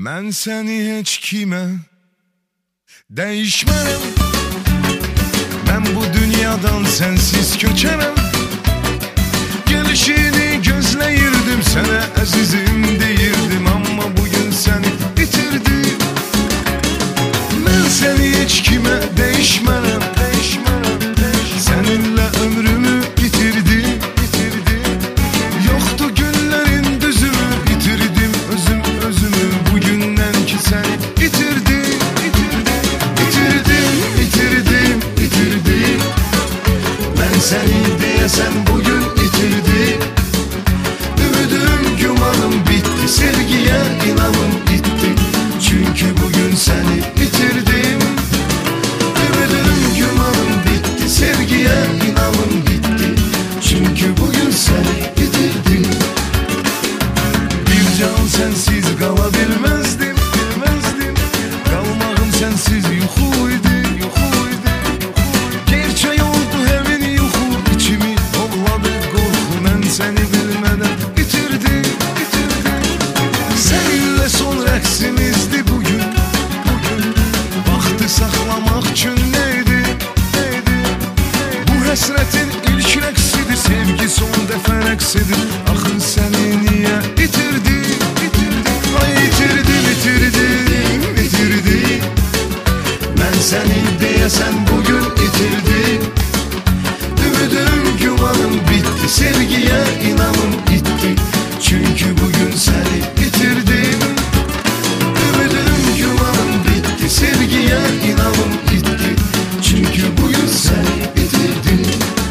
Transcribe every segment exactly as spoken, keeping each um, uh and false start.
Mən səni heç kimə dəyişmərəm. Mən bu dünyadan sənsiz köçərəm. Gelişini gözləyirdim, sənə əzizim deyirdim, amma bugün səni bitirdim. Mən səni heç kimə dəyişmərəm, dəyişmərəm, dəyişmərəm. Səninlə ömrümü bitirdim, bitirdim. Yoxdu günlərin düzümü, bitirdim özüm özümü. Bugündən ki səni bitirdim, bitirdim, bitirdim, bitirdim, bitirdim. Mən səni deyəsən bugün bitirdim. Ümidüm, gümanım bitti, sevgiyə inanım bitti. Çünkü bugün səni bitirdim. Ümidüm, gümanım bitti, sevgiyə inanım bitti. Çünkü bugün səni bitirdim. Bir can sensiz qala bilməzdim, bilməzdim. Qalmağım sensiz yuxu idi, yuxu idi. Gerçək oldu həmin yuxu, içimi topladı qorxu. Mən səni bilmədən bitirdim, bitirdim. Səninlə son rəqsimizdi bugün, bugün. Vaxtı saxlamaq üçün neydi, neydi? Bu həsrətin ilk rəqsidir, sevgi son dəfə rəqsidir. Axı səni niyə bitirdim, bitirdim. Ay itirdim, itirdim, itirdim. Mən səni deyəsən bugün itirdim. Ümidim, gümanım bitti, sevgiyə inanım bitti. Çünkü bugün səni bitirdim. Ümidim, gümanım bitti, sevgiyə inanım bitti. Çünkü bugün səni bitirdim.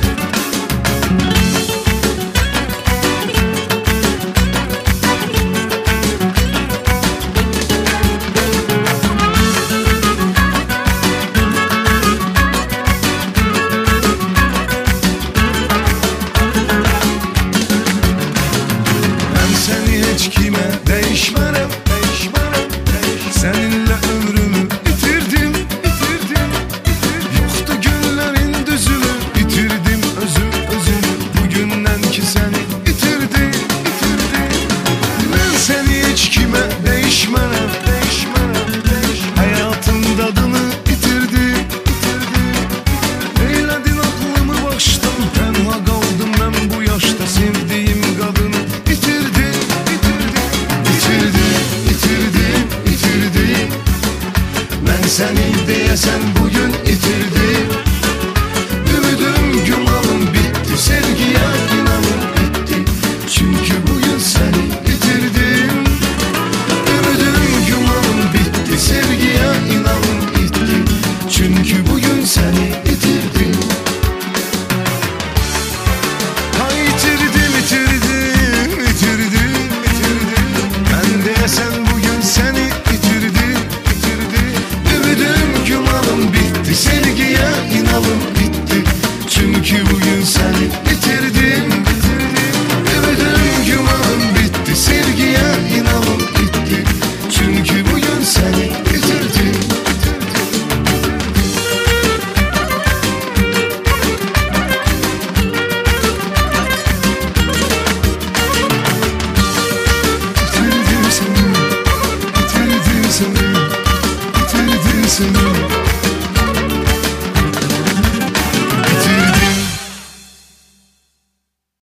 Heç kimə dəyişmərəm, dəyişmərəm, dəyişmərəm. Səninlə ömrümü bitirdim, bitirdim, bitirdim. Yoxdu günlərin düzümü, bitirdim özüm özümü. Bugündən ki səni bitirdim, bitirdim. Mən səni heç kimə dəyişmərəm, dəyişmərəm, dəyişmərəm. Həyatın dadını bitirdim, bitirdim. Eylədin aklımı başdan, tənha qaldım mən bu yaşda. Sevdiyim qadını bitirdim. Səni deyəsən bugün itirdim. Ümidim, gümanım bitti, sevgiyə inanım bitti. Çünkü bugün səni bitirdim. Ümidim, gümanım bitti, sevgiyə inanım bitti. Çünkü bugün səni bitirdim. Ha itirdim, itirdim, itirdim, itirdim. Mən deyəsən bugün səni bitirdim. Gümanım bitti, sevgiyə inanım bitti. Çünkü bugün səni bitirdim, bitirdim. Ümidim, gümanım bitti, sevgiyə inanım bitti. Çünkü bugün səni bitirdim. Bitirdim səni, bitirdim səni, bitirdim səni.